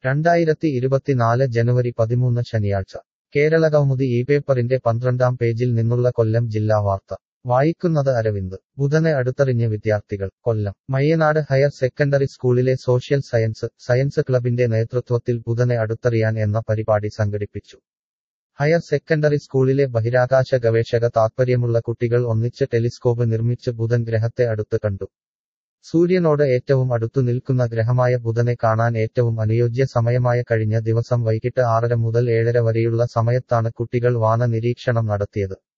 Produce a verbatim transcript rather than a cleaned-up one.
രണ്ടായിരത്തി ഇരുപത്തിനാല് ജനുവരി പതിമൂന്ന് ശനിയാഴ്ച കേരളകൗമുദി ഈ പേപ്പറിന്റെ പന്ത്രണ്ടാം പേജിൽ നിന്നുള്ള കൊല്ലം ജില്ലാ വാർത്ത വായിക്കുന്നത് അരവിന്ദ് ബുധനെ അടുത്തറിഞ്ഞ് വിദ്യാർത്ഥികൾ കൊല്ലം മയ്യനാട് ഹയർ സെക്കൻഡറി സ്കൂളിലെ സോഷ്യൽ സയൻസ് സയൻസ് ക്ലബിന്റെ നേതൃത്വത്തിൽ ബുധനെ അടുത്തറിയാൻ എന്ന പരിപാടി സംഘടിപ്പിച്ചു ഹയർ സെക്കൻഡറി സ്കൂളിലെ ബഹിരാകാശ ഗവേഷക താത്പര്യമുള്ള കുട്ടികൾ ഒന്നിച്ച് ടെലിസ്കോപ്പ് നിർമ്മിച്ച് ബുധൻ ഗ്രഹത്തെ അടുത്ത് കണ്ടു സൂര്യനോട് ഏറ്റവും അടുത്തു നിൽക്കുന്ന ഗ്രഹമായ ബുധനെ കാണാൻ ഏറ്റവും അനുയോജ്യ സമയമായ കഴിഞ്ഞ ദിവസം വൈകിട്ട് ആറര മുതൽ ഏഴര വരെയുള്ള സമയത്താണ് കുട്ടികൾ വാന നിരീക്ഷണം നടത്തിയത്